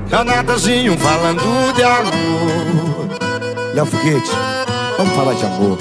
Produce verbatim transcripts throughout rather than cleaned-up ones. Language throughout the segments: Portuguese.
É o Natanzinho falando de amor. Léo Foguete, vamos falar de amor.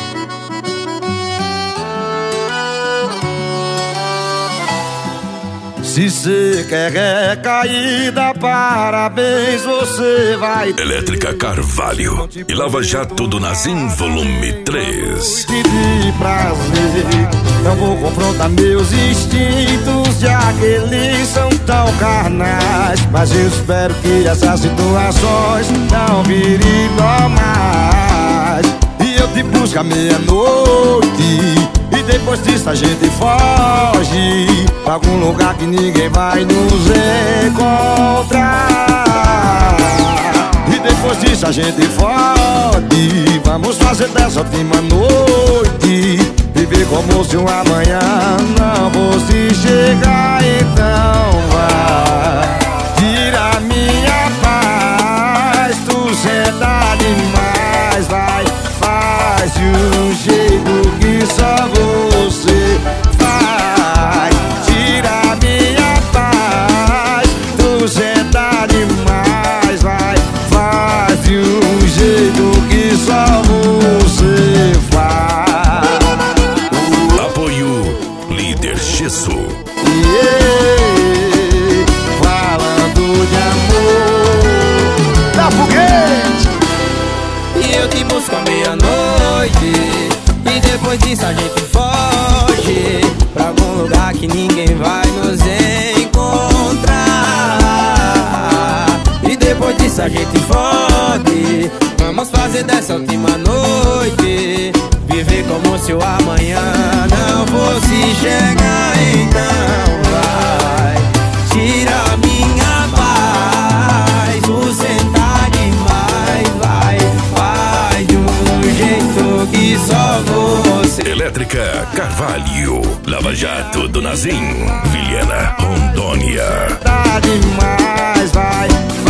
Se cê quer recaída, parabéns, você vai ter. Elétrica Carvalho e Lava Jato do Nazim, volume três. De prazer, não vou confrontar meus instintos, já que eles são tão carnais. Mas eu espero que essas situações não virem normais. E eu te busco à meia-noite, e depois disso a gente foge pra algum lugar que ninguém vai nos encontrar. E depois disso a gente foge, vamos fazer dessa última noite viver como se um amanhã não fosse chegar. Então vai, tira minha paz, tu senta demais, vai, faz de um jeito que só você faz. Tira minha paz, tu senta demais, vai, faz de um jeito que só você faz. Apoio Líder Gesso. Yeah, falando de amor. Léo Foguete. E eu te busco à meia-noite, e depois disso a gente foge pra algum lugar que ninguém vai nos encontrar. E depois disso a gente foge, vamos fazer dessa última noite viver como se o amanhã não fosse chegar. Então vai, tira minha paz, o sentar demais, vai, faz de um jeito que só você. Elétrica Carvalho, Lava Jato do Nazim, Vilhena, Rondônia. Tá demais, vai,